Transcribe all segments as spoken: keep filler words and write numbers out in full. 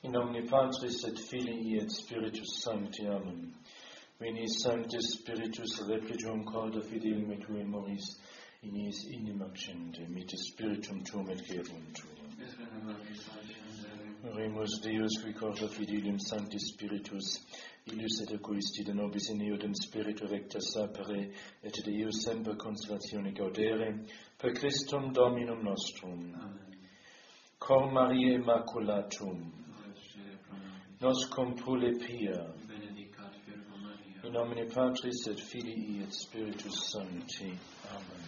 In nomine Patris et Filii et Spiritus Sancti. Amen. Veni Sanctus Spiritus repligium corda fidelium et tui moris, in iis inem accende, mit Spiritum tuum et gerum tuum. Oremus Deus, qui corda fidelium Sancti Spiritus, illius et acuisti de nobis in eodem spiritu recta sapere, et de eius semper consolatione gaudere, per Christum Dominum nostrum. Amen. Cor Mariae Immaculatum, nos compule pia, Benedicat Virgo Maria. in nomine Patris et Filii et Spiritus Sancti. Amen.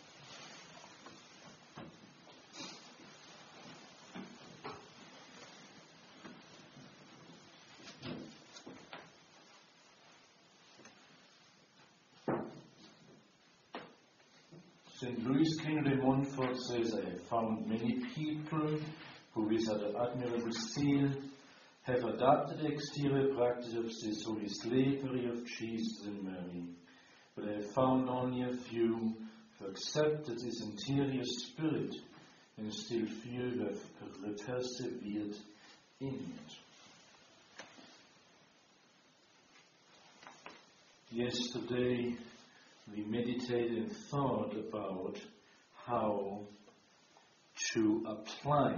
Saint Louis King de Montfort says, I have found many people who with an admirable zeal have adopted the exterior practice of this holy slavery of Jesus and Mary, but I have found only a few who accepted this interior spirit, and still few who have persevered in it. Yesterday we meditated and thought about how to apply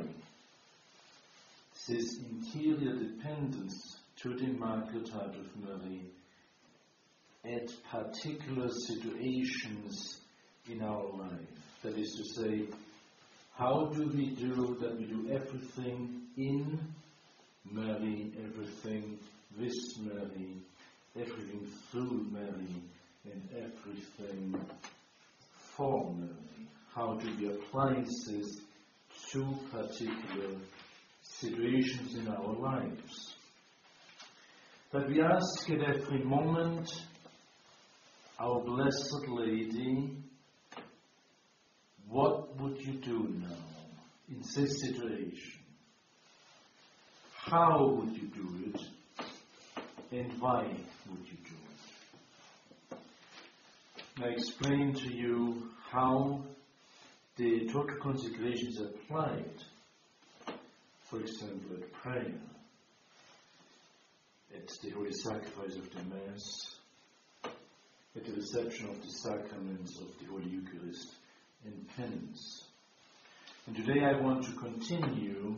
this interior dependence to the Immaculate Heart of Mary at particular situations in our life. That is to say, how do we do that we do everything in Mary, everything with Mary, everything through Mary, and everything for Mary? How do we apply this to particular situations in our lives? That we ask at every moment our Blessed Lady, what would you do now in this situation? How would you do it? And why would you do it? I explain to you how the total consecration is applied. For example, at prayer, at the Holy Sacrifice of the Mass, at the reception of the sacraments of the Holy Eucharist, and penance. And today I want to continue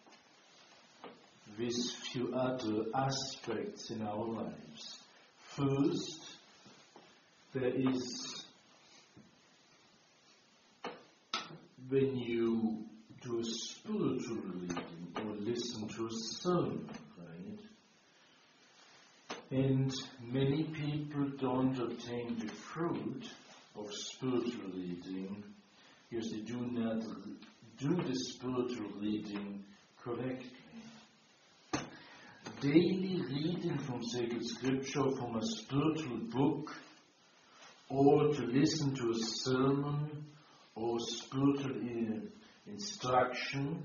with few other aspects in our lives. First, there is when you do a spiritual reading or listen to a sermon, right? And many people don't obtain the fruit of spiritual reading because they do not do the spiritual reading correctly. Daily reading from sacred scripture, from a spiritual book, or to listen to a sermon or spiritual instruction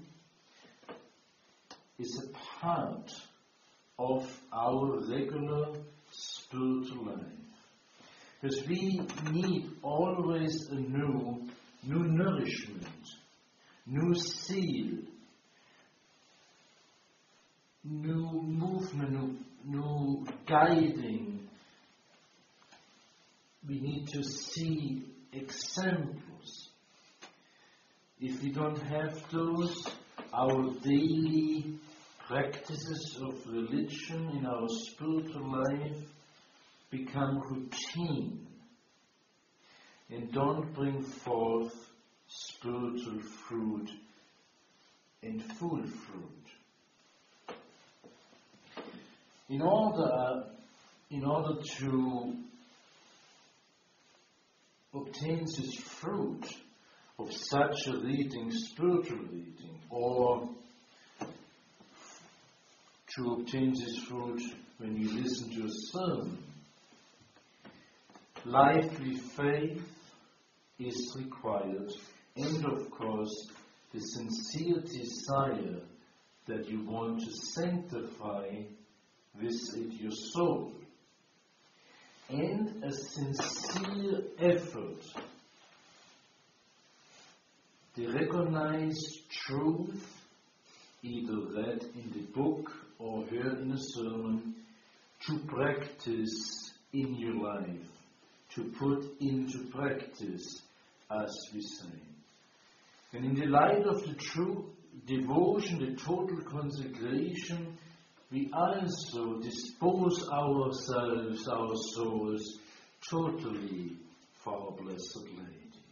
is a part of our regular spiritual life. Because we need always a new, new nourishment, new zeal, new movement, new, new guiding. We need to see examples. If we don't have those, our daily practices of religion in our spiritual life become routine and don't bring forth spiritual fruit and full fruit. In order, in order to obtain this fruit of such a reading, spiritual reading, or to obtain this fruit when you listen to a sermon, lively faith is required, and of course the sincere desire that you want to sanctify within your soul, and a sincere effort to recognize truth either read in the book or heard in a sermon, to practice in your life, to put into practice, as we say. And in the light of the true devotion, the total consecration, we also dispose ourselves, our souls, totally for our Blessed Lady.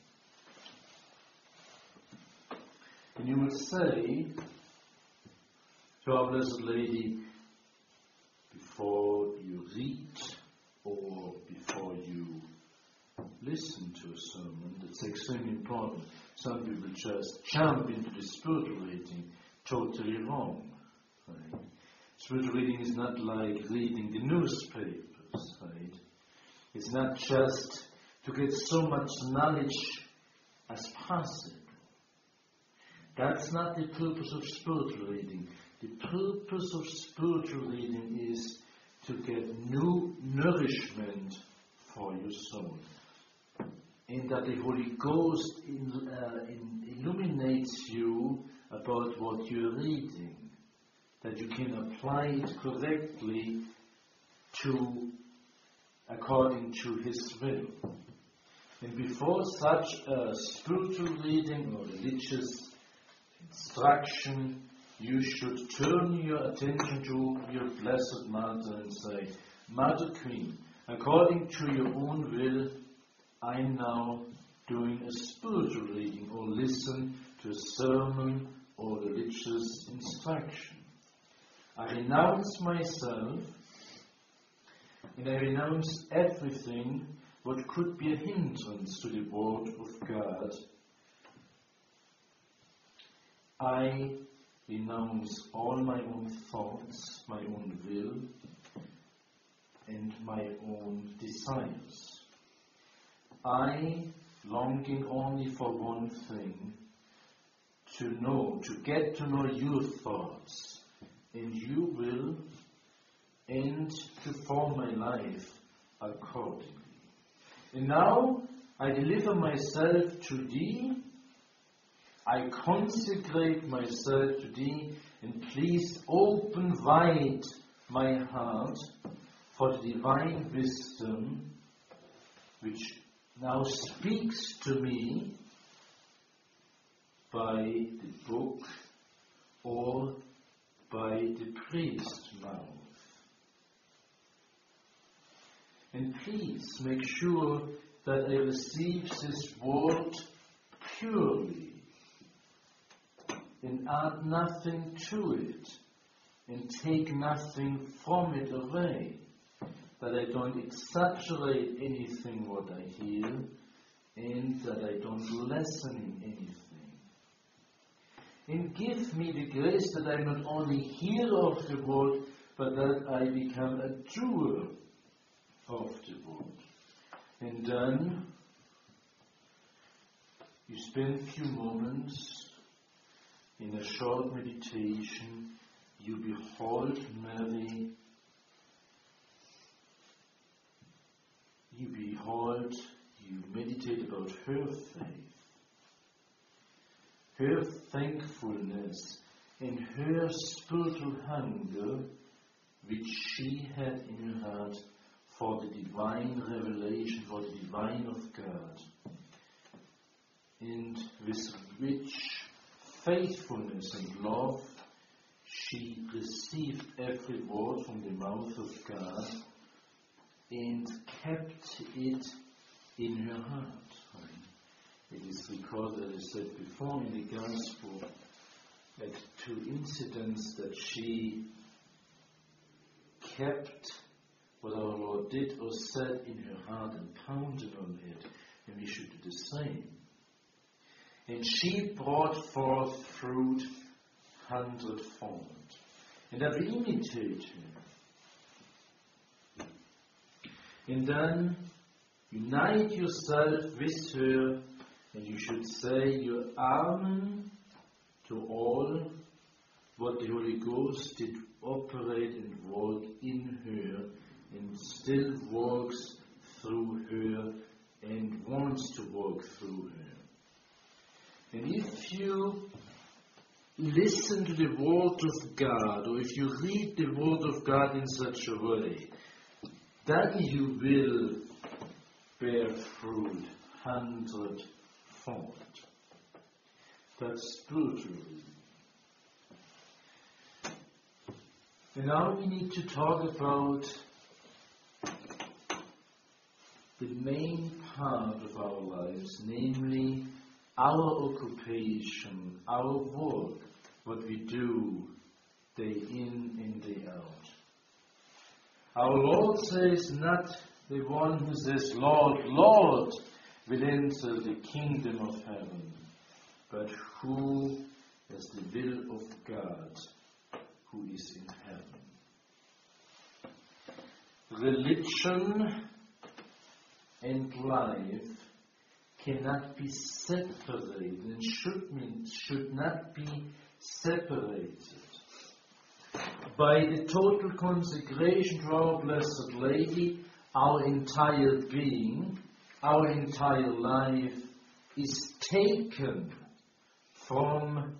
And you will say to our Blessed Lady, before you read or before you listen to a sermon, that's extremely important. Some people just jump into the spiritual reading, totally wrong. Right? Spiritual reading is not like reading the newspapers. Right? It's not just to get so much knowledge as possible. That's not the purpose of spiritual reading. The purpose of spiritual reading is to get new nourishment for your soul. And that the Holy Ghost in, uh, in illuminates you about what you're reading. That you can apply it correctly to, according to His will. And before such a spiritual reading or religious instruction, you should turn your attention to your Blessed Mother and say, Mother Queen, according to your own will, I'm now doing a spiritual reading or listen to a sermon or religious instruction. I renounce myself and I renounce everything what could be a hindrance to the Word of God. I renounce all my own thoughts, my own will, and my own desires. I, longing only for one thing, to know, to get to know your thoughts and your will, and to form my life accordingly. And now I deliver myself to Thee, I consecrate myself to Thee, and please open wide my heart for the divine wisdom which now speaks to me by the book or by the priest's mouth. And please make sure that I receive this word purely and add nothing to it and take nothing from it away, that I don't exaggerate anything what I hear and that I don't lessen in anything. And give me the grace that I not only hear of the word, but that I become a doer of the word. And then you spend a few moments in a short meditation. You behold Mary. You behold, you meditate about her faith, her thankfulness, and her spiritual hunger which she had in her heart for the divine revelation, for the divine of God, and with which faithfulness and love she received every word from the mouth of God and kept it in her heart. It is recorded, as I said before in the Gospel, at two incidents that she kept what our Lord did or said in her heart and pounded on it, and we should do the same. And she brought forth fruit hundredfold. And I will imitate her. And then unite yourself with her, and you should say your Amen to all what the Holy Ghost did operate and work in her, and still works through her, and wants to work through her. And if you listen to the Word of God, or if you read the Word of God in such a way, then you will bear fruit hundredfold. That's spiritual. And now we need to talk about the main part of our lives, namely our occupation, our work, what we do day in and day out. Our Lord says, not the one who says, Lord, Lord, will enter the kingdom of heaven, but who has the will of God, who is in heaven. Religion and life cannot be separated and should, mean, should not be separated. By the total consecration to our Blessed Lady, our entire being, our entire life is taken from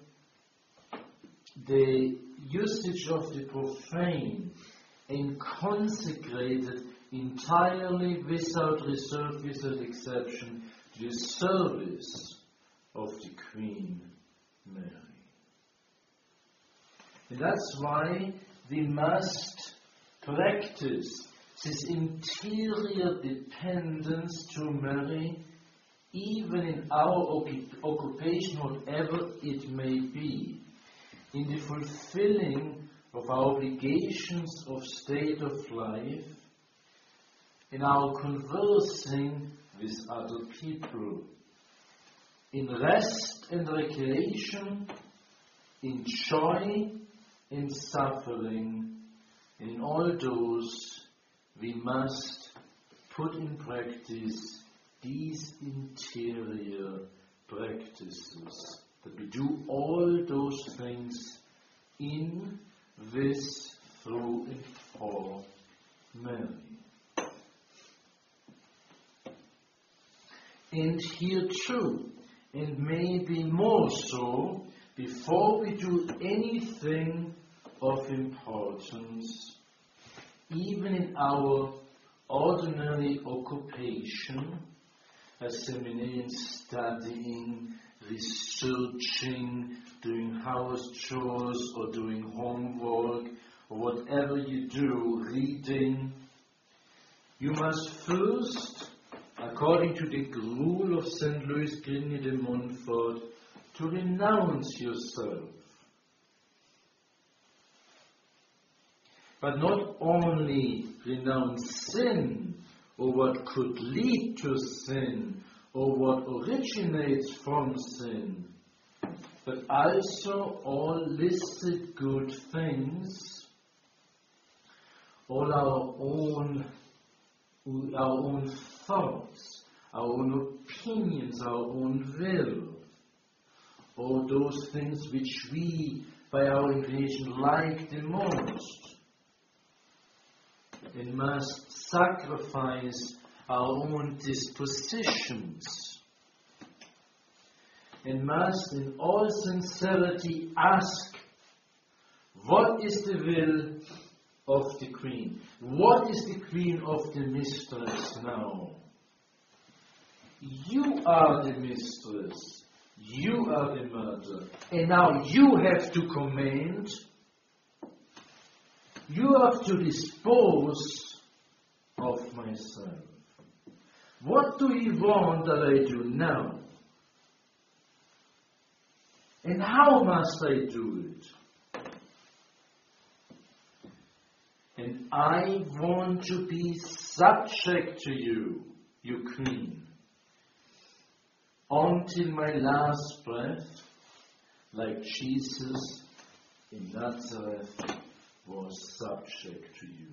the usage of the profane and consecrated entirely, without reserve, without exception, to the service of the Queen Mary. And that's why we must practice this interior dependence to Mary, even in our occupation, whatever it may be, in the fulfilling of our obligations of state of life, in our conversing with other people, in rest and recreation, in joy and suffering, in all those we must put in practice these interior practices, that we do all those things in, with, through, and for Mary. And here too, and maybe more so, before we do anything of importance, even in our ordinary occupation, as seminarians studying, researching, doing house chores or doing homework, or whatever you do, reading, you must first, according to the rule of Saint Louis Grigny de Montfort, to renounce yourself. But not only renounce sin, or what could lead to sin, or what originates from sin, but also all listed good things, all our own, our own thoughts, our own opinions, our own will, all those things which we, by our inclination, like the most, and must sacrifice our own dispositions, and must in all sincerity ask, what is the will of the Queen? What is the Queen of the Mistress now? You are the Mistress, you are the Mother, and now you have to command. You have to dispose of myself. What do you want that I do now? And how must I do it? And I want to be subject to you, you Queen, until my last breath, like Jesus in Nazareth was subject to you.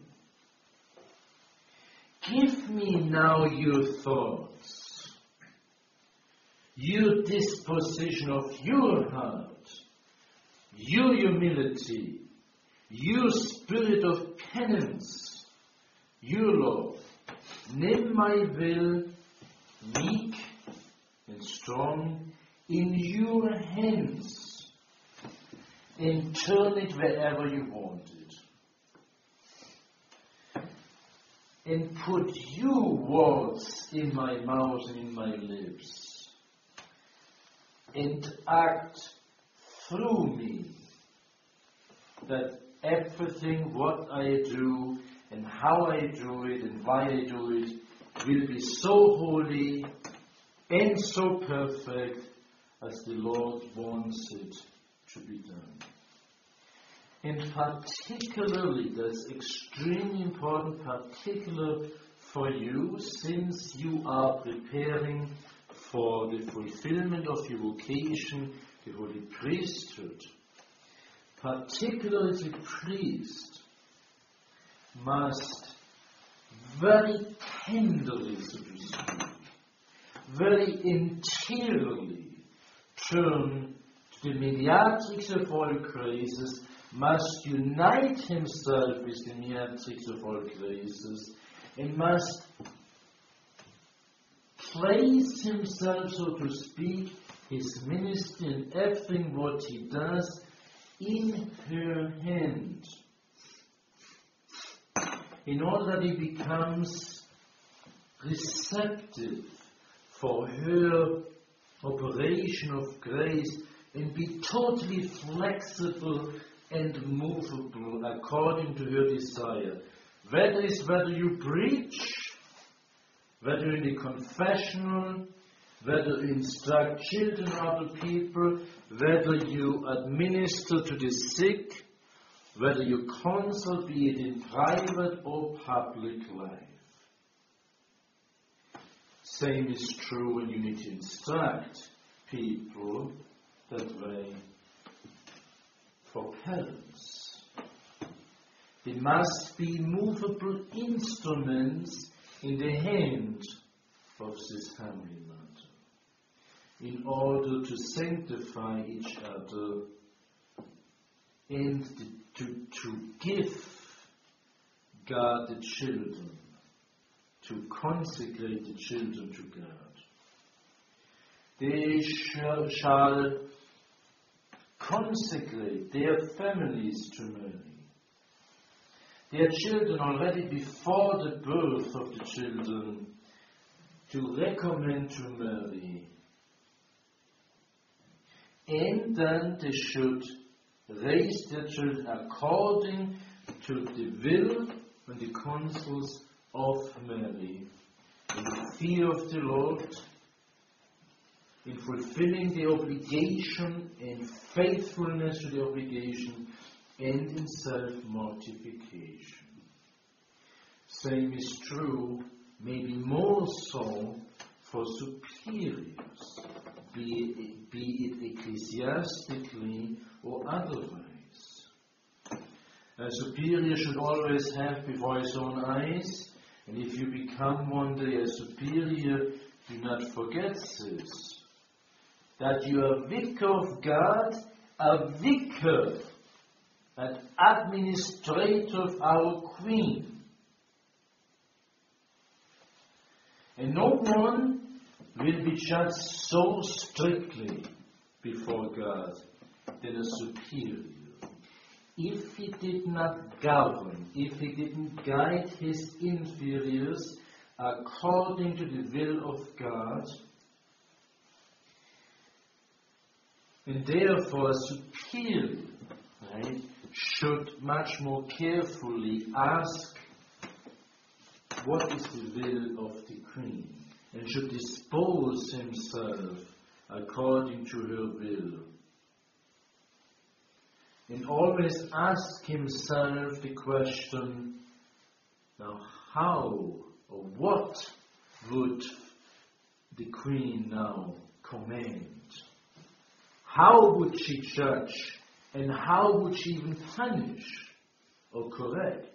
Give me now your thoughts, your disposition of your heart, your humility, your spirit of penance, your love. Name my will, weak and strong, in your hands, and turn it wherever you want it, and put you words in my mouth and in my lips, and act through me, that everything what I do and how I do it and why I do it will be so holy and so perfect as the Lord wants it to be done. And particularly, that's extremely important, particular for you, since you are preparing for the fulfillment of your vocation, the holy priesthood. Particularly the priest must very tenderly, so to speak, very interiorly turn to the mediatrix of all graces, must unite himself with the mediatrix of all graces, and must place himself, so to speak, his ministry and everything what he does in her hand, in order that he becomes receptive for her operation of grace and be totally flexible and movable according to her desire. That is whether you preach, whether in the confessional, whether you instruct children or other people, whether you administer to the sick, whether you counsel, be it in private or public life. Same is true when you need to instruct people that way for parents. They must be movable instruments in the hand of this family matter, in order to sanctify each other and to, to give God the children, to consecrate the children to God. They shall, shall consecrate their families to Mary. Their children already before the birth of the children to recommend to Mary. And then they should raise their children according to the will and the counsels of Mary, in the fear of the Lord, in fulfilling the obligation and faithfulness to the obligation, and in self-mortification. Same is true, maybe more so, for superiors, be it, be it ecclesiastically or otherwise. A superior should always have before his own eyes, and if you become one day a superior, do not forget this, that you are vicar of God, a vicar, an administrator of our Queen. And no one will be judged so strictly before God than a superior, if he did not govern, if he didn't guide his inferiors according to the will of God. And therefore a superior, right, should much more carefully ask what is the will of the Queen, and should dispose himself according to her will. And always ask himself the question, now how or what would the Queen now command? How would she judge, and how would she even punish or correct?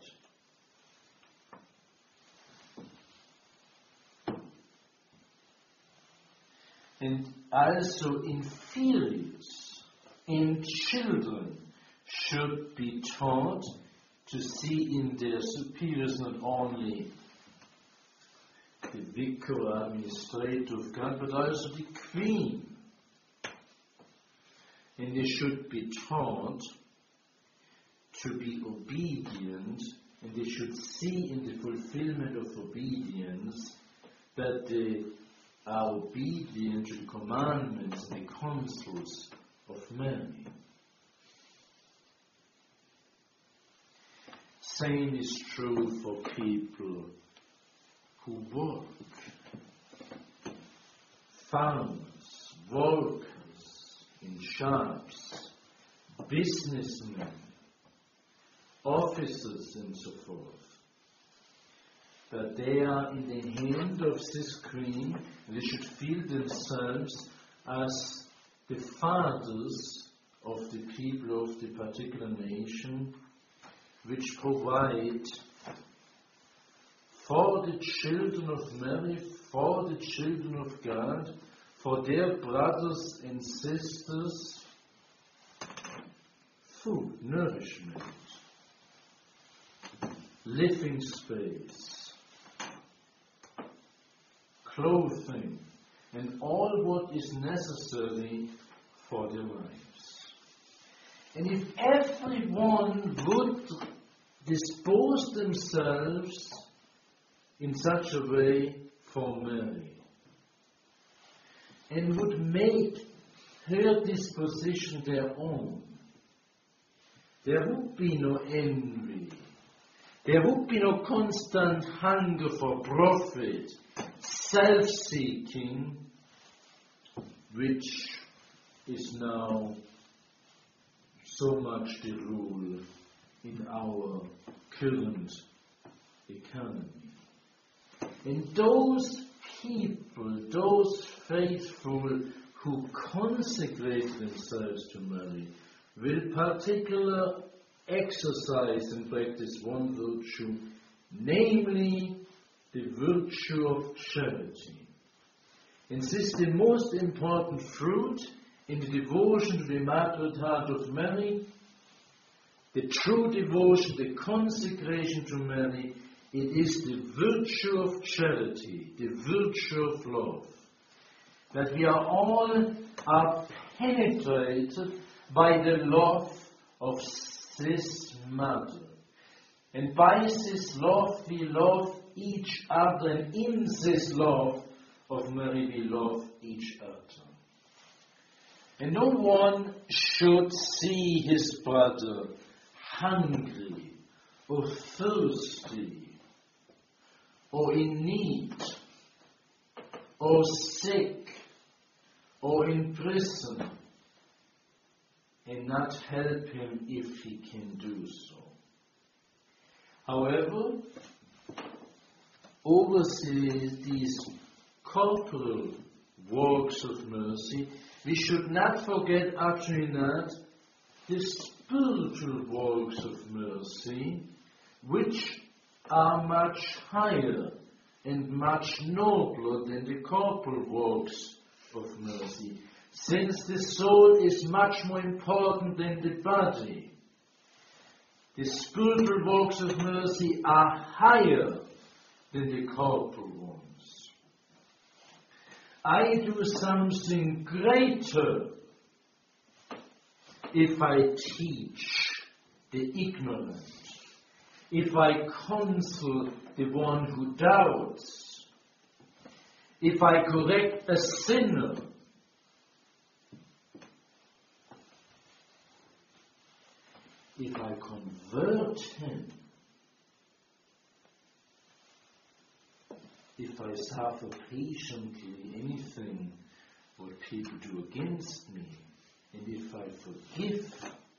And also inferiors and children should be taught to see in their superiors not only the vicar or administrator of God, but also the Queen. and they should be taught to be obedient, and they should see in the fulfillment of obedience that they are obedient to the commandments and the counsels of Mary. Same is true for people who work. Farmers, workers in shops, businessmen, officers and so forth. That they are in the hand of this Queen, and they should feel themselves as the fathers of the people of the particular nation, which provide for the children of Mary, for the children of God, for their brothers and sisters, food, nourishment, living space, clothing, and all what is necessary for their lives. And if everyone would dispose themselves in such a way for Mary, and would make her disposition their own, there would be no envy, there would be no constant hunger for profit, self-seeking, which is now so much the rule in our current economy. And those people, those faithful who consecrate themselves to Mary, will particularly exercise and practice one virtue, namely the virtue of charity. And this is the most important fruit in the devotion to the Immaculate Heart of Mary, the true devotion, the consecration to Mary. It is the virtue of charity, the virtue of love, that we are all are penetrated by the love of this Mother. And by this love we love each other, and in this love of Mary we love each other. And no one should see his brother hungry or thirsty or in need or sick or in prison and not help him if he can do so. However, over the, these corporal works of mercy, we should not forget, actually not, the spiritual works of mercy, which are much higher and much nobler than the corporal works of mercy, since the soul is much more important than the body. The spiritual works of mercy are higher than the corporal ones. I do something greater if I teach the ignorant, if I counsel the one who doubts, if I correct a sinner, if I convert him, if I suffer patiently anything what people do against me, and if I forgive,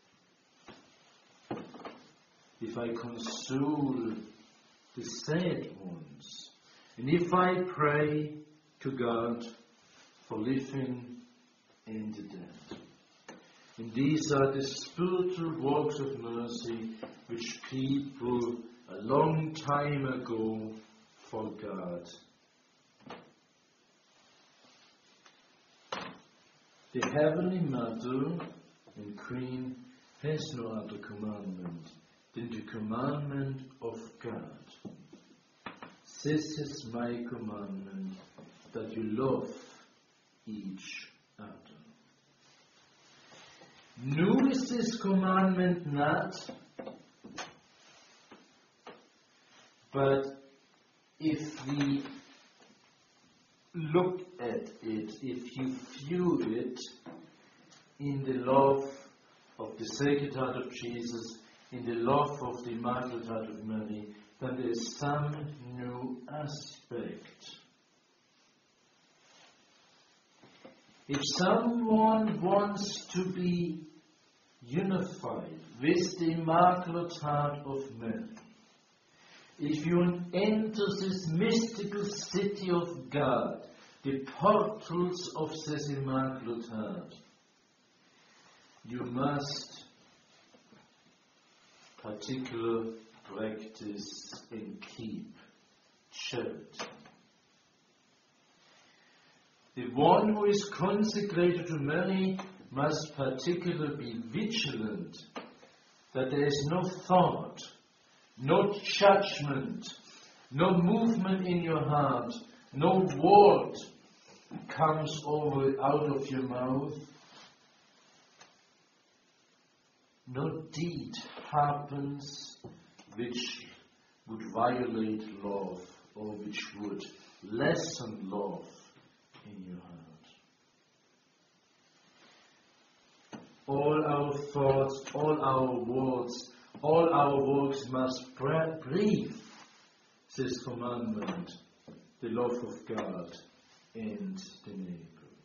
if I console the sad ones, and if I pray to God for living and the dead. And these are the spiritual works of mercy which people a long time ago forgot. The Heavenly Mother and Queen has no other commandment than the commandment of God. This is my commandment, that you love each other. New is this commandment not, but if we look at it, if you view it in the love of the Sacred Heart of Jesus, in the love of the Immaculate Heart of Mary, then there is some new aspect. If someone wants to be unified with the Immaculate Heart of Mary, if you enter this mystical city of God, the portals of this Immaculate Heart, you must particular practice and keep charity. The one who is consecrated to Mary must particularly be vigilant that there is no thought, no judgment, no movement in your heart, no word comes over out of your mouth, no deed happens which would violate love or which would lessen love in your heart. All our thoughts, all our words, all our works must breathe this commandment, the love of God and the neighbor.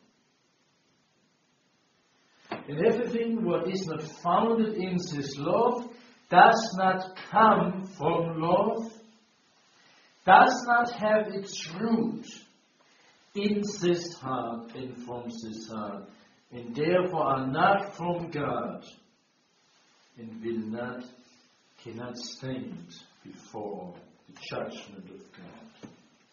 And everything what is not founded in this love does not come from love, does not have its root in this heart and from this heart, and therefore are not from God, and will not, cannot stand before the judgment of God.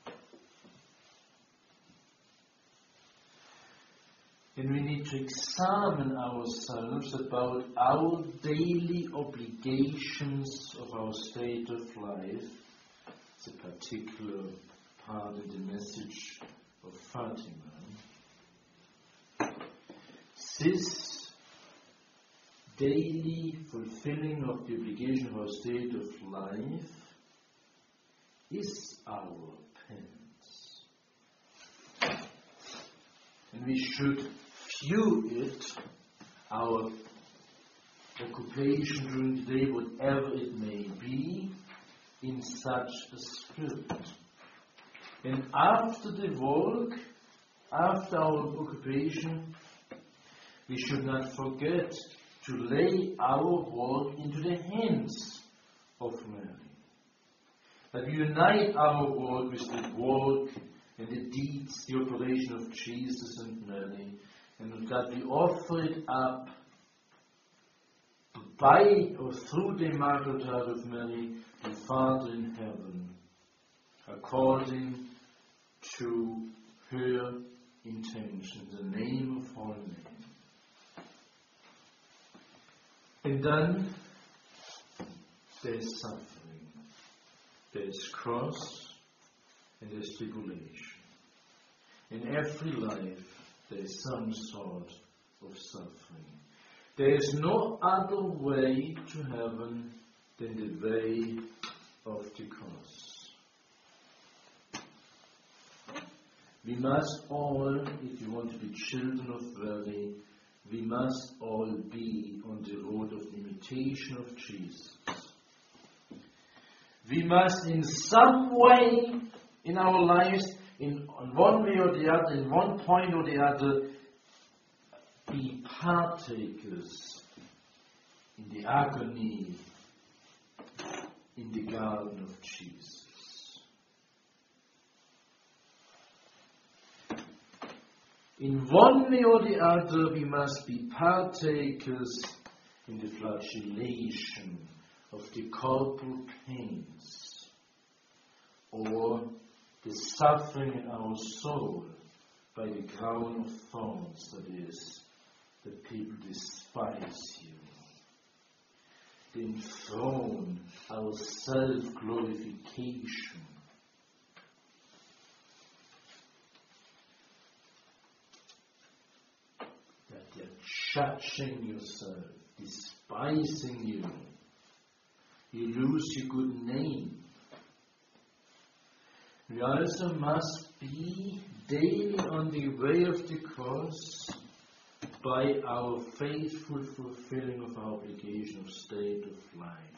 And we need to examine ourselves about our daily obligations of our state of life. It's a particular part of the message of Fatima. This daily fulfilling of the obligation of our state of life is our penance. And we should view it, our occupation during the day, whatever it may be, in such a spirit. And after the work, after our occupation, we should not forget to lay our work into the hands of Mary. That we unite our work with the work and the deeds, the operation of Jesus and Mary, and that we offer it up by or through the Immaculate Heart of Mary, the Father in heaven, according to her intention, the name of her name. And then there's suffering, there's cross, and there's tribulation. In every life, there is some sort of suffering. There is no other way to heaven than the way of the cross. We must all, if you want to be children of Mary, we must all be on the road of imitation of Jesus. We must in some way in our lives, in on one way or the other, in one point or the other, be partakers in the agony in the garden of Jesus. In one way or the other, we must be partakers in the flagellation of the corporal pains, or the suffering in our soul by the crown of thorns, that is, that people despise you. They enthrone our self-glorification. That their judging yourself, despising you. You lose your good name. We also must be daily on the way of the cross by our faithful fulfilling of our obligation of state of life.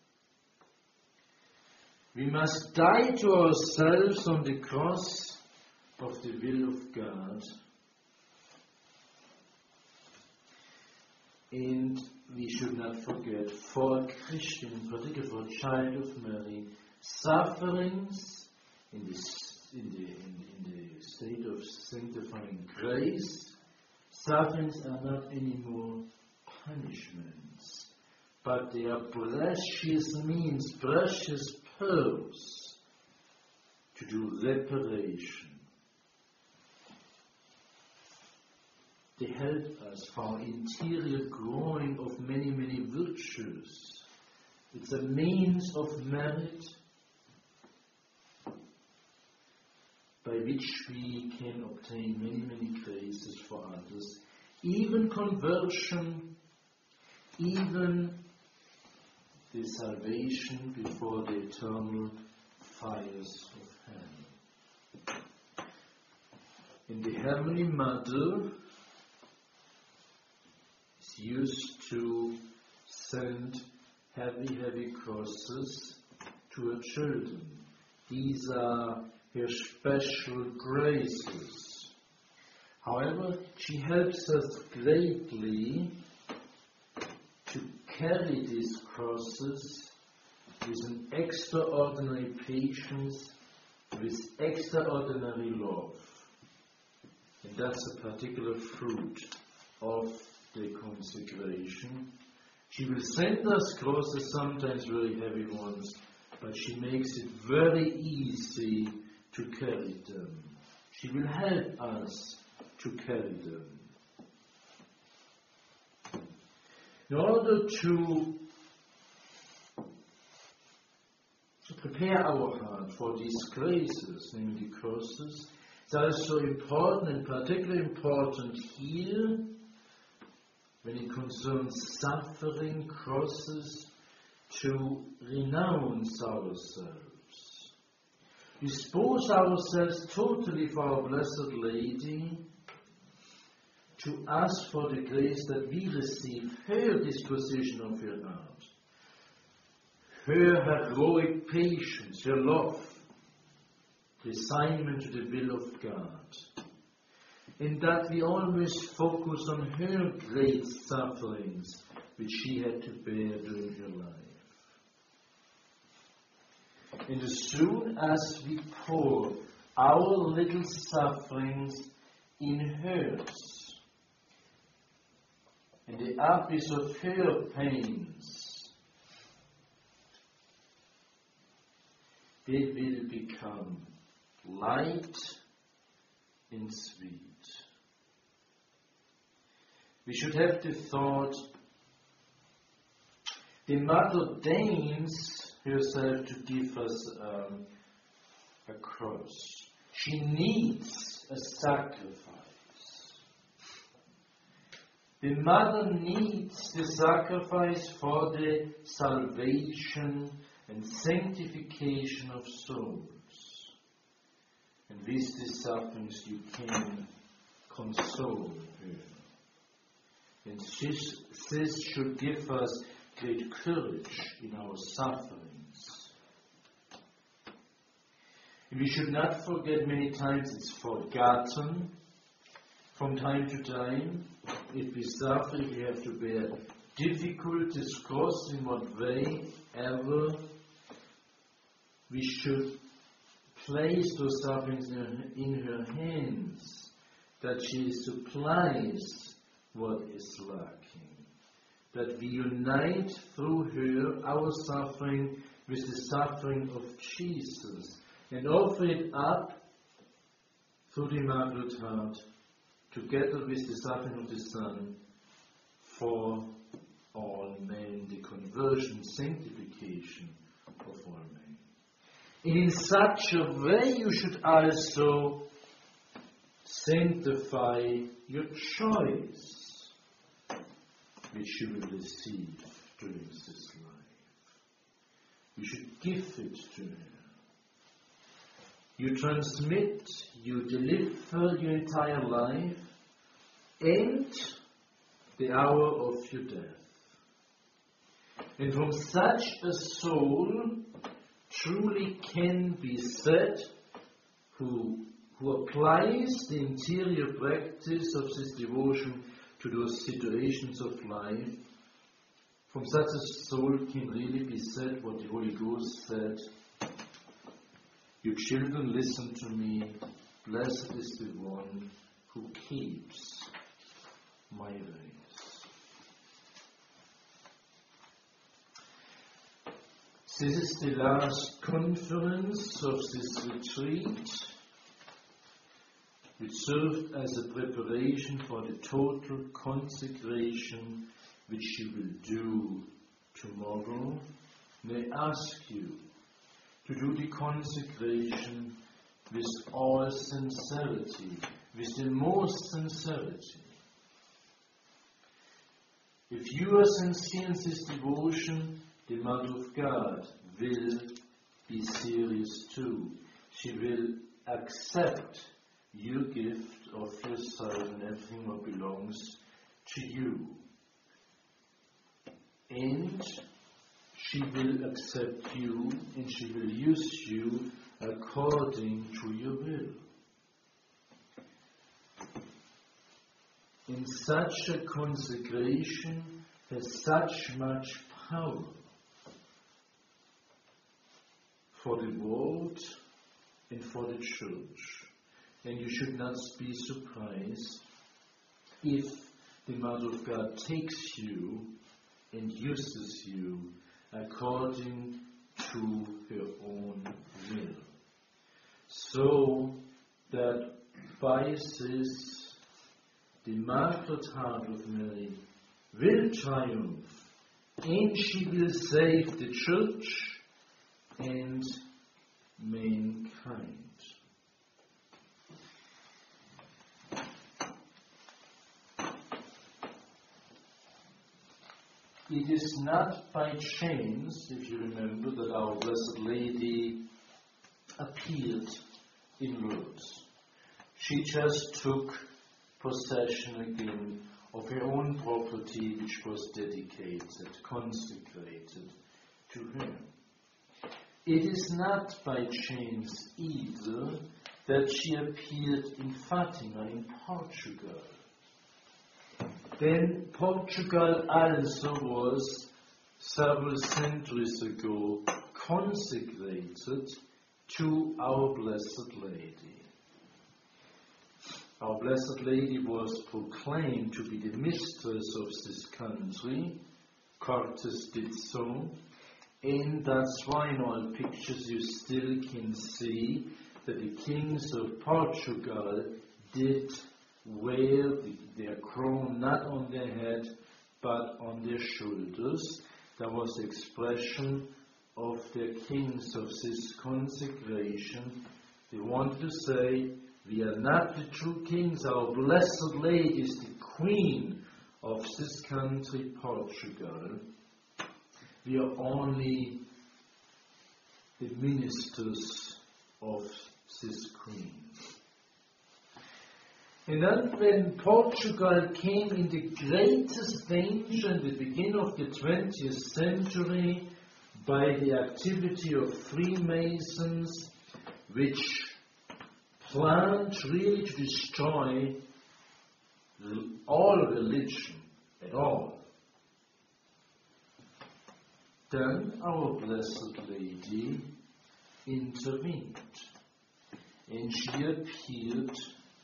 We must die to ourselves on the cross of the will of God. And we should not forget, for a Christian, in particular for a child of Mary, sufferings in the, in the, in the, in the state of sanctifying grace, sufferings are not anymore punishments, but they are precious means, precious pearls to do reparation. They help us for our interior growing of many, many virtues. It's a means of merit by which we can obtain many, many graces for others, even conversion, even the salvation before the eternal fires of hell. In the Heavenly Mother is used to send heavy, heavy crosses to her children. These are her special graces. However, she helps us greatly to carry these crosses with an extraordinary patience, with extraordinary love. And that's a particular fruit of the consecration. She will send us crosses, sometimes very heavy ones, but she makes it very easy to carry them. She will help us to carry them. In order to, to prepare our heart for these graces, namely the crosses, it's also important, and particularly important here, when it concerns suffering crosses, to renounce ourselves. Dispose ourselves totally for our Blessed Lady, to ask for the grace that we receive her disposition of her heart, her heroic patience, her love, resignment to the will of God, and that we always focus on her great sufferings which she had to bear during her life. And as soon as we pour our little sufferings in hers, in the abyss of her pains, they will become light and sweet. We should have the thought, the Mother deigns herself to give us um, a cross. She needs a sacrifice. The Mother needs the sacrifice for the salvation and sanctification of souls. And with these sufferings you can console her. And this, this should give us great courage in our sufferings. And we should not forget, many times it's forgotten from time to time. If we suffer, if we have to bear difficulties, cross in what way ever, we should place those sufferings in her, in her hands, that she supplies what is lacking. That we unite through her our suffering with the suffering of Jesus, and offer it up through the Immaculate Heart, together with the suffering of the Son, for all men, the conversion, sanctification of all men. And in such a way you should also sanctify your choice. which you will receive during this life. You should give it to her. You transmit, you deliver your entire life and the hour of your death. And from such a soul truly can be said, who, who applies the interior practice of this devotion to those situations of life, from such a soul can really be said what the Holy Ghost said, "You children, listen to me, blessed is the one who keeps my ways." This is the last conference of this retreat, which served as a preparation for the total consecration which you will do tomorrow. May I ask you to do the consecration with all sincerity, with the most sincerity. If you are sincere in this devotion, the Mother of God will be serious too. She will accept your gift of yourself and everything what belongs to you. And she will accept you and she will use you according to your will. In such a consecration has such much power for the world and for the church. And you should not be surprised if the Mother of God takes you and uses you according to her own will. So that by this, the Immaculate Heart of Mary will triumph, and she will save the Church and mankind. It is not by chance, if you remember, that our Blessed Lady appeared in Lourdes. She just took possession again of her own property, which was dedicated, consecrated to her. It is not by chance either that she appeared in Fatima in Portugal. Then Portugal also was, several centuries ago, consecrated to our Blessed Lady. Our Blessed Lady was proclaimed to be the mistress of this country. Cortes did so. And that's why in all pictures you still can see that the kings of Portugal did wear the, their crown not on their head but on their shoulders. That was the expression of their kings of this consecration. They wanted to say, we are not the true kings, our Blessed Lady is the queen of this country, Portugal. We are only the ministers of this queen. And then when Portugal came in the greatest danger in the beginning of the twentieth century by the activity of Freemasons, which planned really to destroy all religion at all, then our Blessed Lady intervened, and she appeared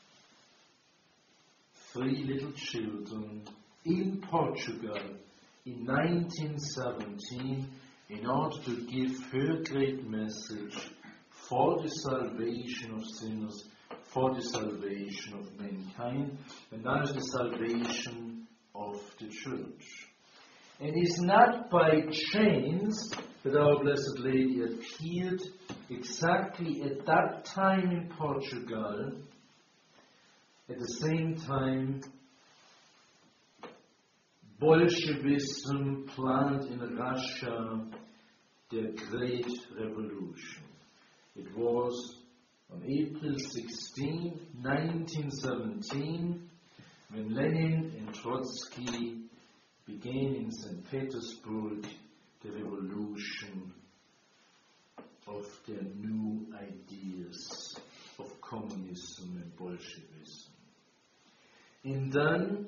three little children in Portugal in nineteen seventeen in order to give her great message for the salvation of sinners, for the salvation of mankind, and that is the salvation of the Church. And it is not by chance that our Blessed Lady appeared exactly at that time in Portugal, at the same time Bolshevism planned in Russia the Great Revolution. It was on April sixteenth, nineteen seventeen, when Lenin and Trotsky began in Saint Petersburg the revolution of their new ideas of communism and Bolshevism. And then,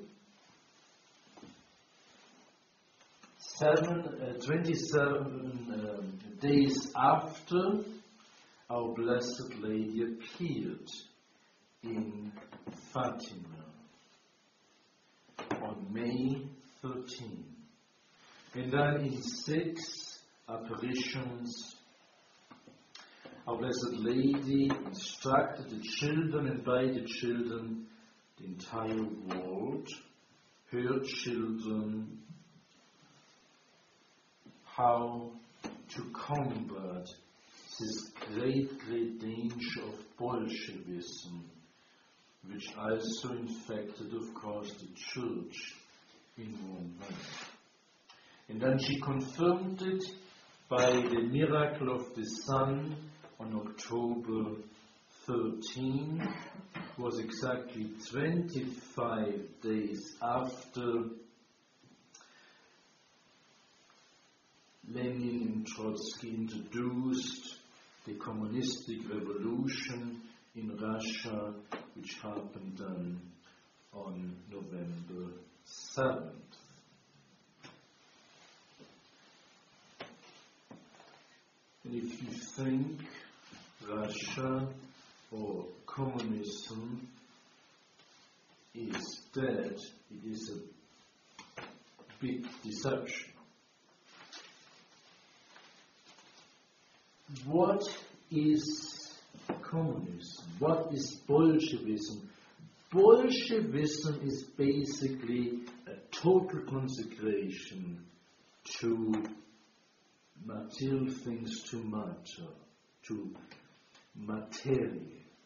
seven, uh, twenty-seven um, days after, our Blessed Lady appeared in Fatima on May thirteenth. And then in six apparitions, our Blessed Lady instructed the children, and by the children, the entire world, her children, how to combat this great, great danger of Bolshevism, which also infected, of course, the church in one way. And then she confirmed it by the miracle of the sun on October thirteenth. It was exactly twenty-five days after Lenin and Trotsky introduced the communistic revolution in Russia, which happened then on November seventh. And if you think Russia or communism is dead, it is a big deception. What is communism? What is Bolshevism? Bolshevism is basically a total consecration to material things, to matter, to material.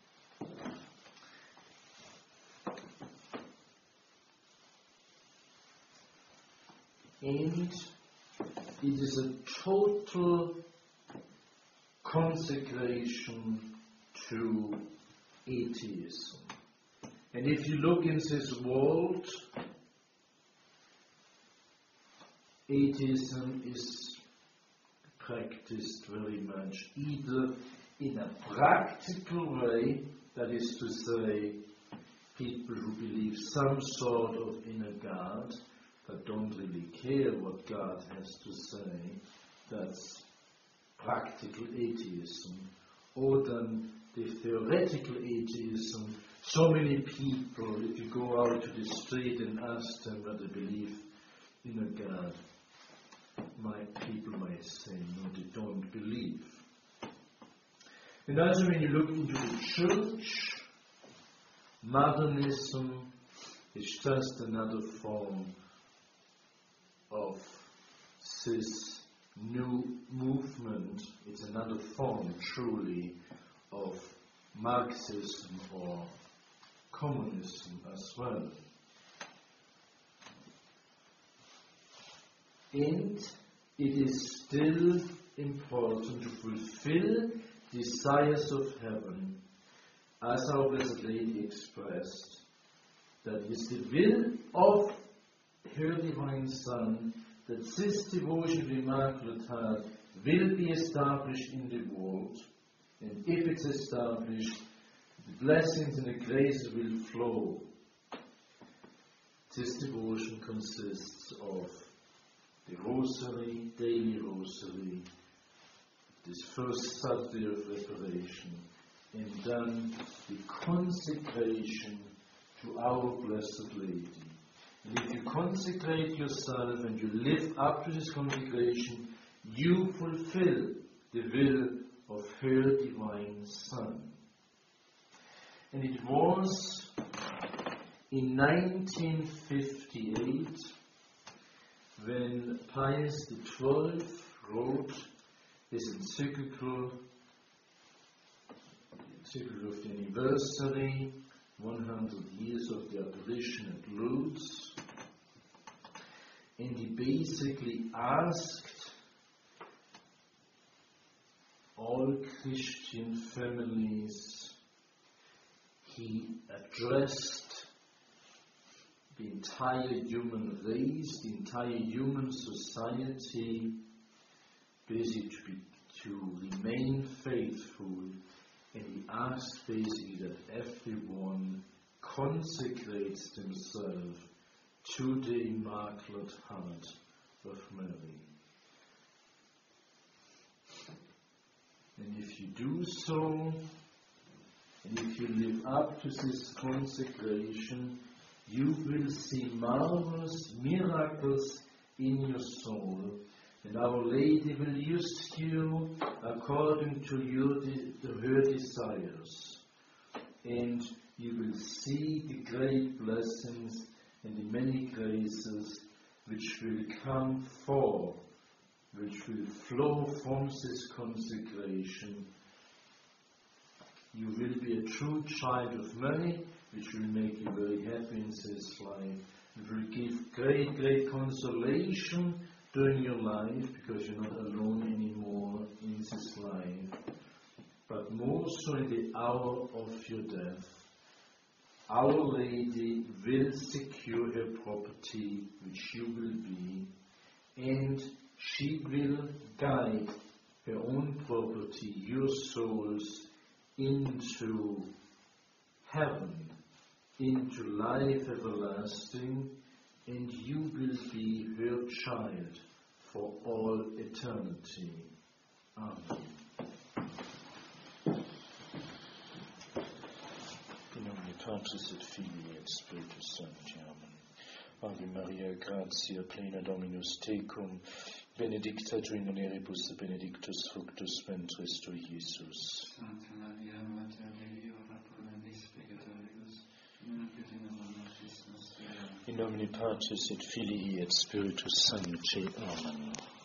And it is a total consecration to atheism. And if you look in this world, atheism is practiced very much either in a practical way, that is to say, people who believe some sort of inner God but don't really care what God has to say, that's practical atheism, or then the theoretical atheism. So many people, if you go out to the street and ask them whether they believe in a God, my people might say, no, they don't believe. And also when you look into the church, modernism is just another form of this new movement. It's another form, truly, of Marxism or communism as well. And it is still important to fulfill desires of heaven, as our Blessed Lady expressed, that is the will of her Divine Son, that this devotion to the Immaculate Heart will be established in the world, and if it's established, the blessings and the graces will flow. This devotion consists of the Rosary, daily Rosary, this first Saturday of Reparation, and then the consecration to our Blessed Lady. And if you consecrate yourself and you live up to this consecration, you fulfill the will of her Divine Son. And it was in nineteen fifty-eight when Pius the twelfth wrote his encyclical, encyclical of the anniversary, one hundred years of the apparition at Lourdes. and he basically asked all Christian families, he addressed the entire human race, the entire human society, basically to, be, to remain faithful, and he asked basically that everyone consecrates themselves to the Immaculate Heart of Mary. And if you do so, and if you live up to this consecration, you will see marvelous miracles in your soul, and Our Lady will use you according to your de- her desires. And you will see the great blessings and the many graces which will come forth, which will flow from this consecration. You will be a true child of Mary, which will make you very happy in this life. It will give great, great consolation during your life, because you're not alone anymore in this life. But more so in the hour of your death, Our Lady will secure her property, which you will be, and she will guide her own property, your souls, into heaven, into life everlasting, and you will be her child for all eternity. Amen. In nomine Patris et Filii et Spiritus Sancti. Amen. Ave Maria, gratia plena Dominus tecum, benedicta tu in mulieribus et benedictus fructus ventris tui, Iesus. Sancta Maria, Mater Dei, ora pro nobis peccatoribus, nunc et in hora mortis nostre. In nomine Patris et Filii et Spiritus Sancti. Amen.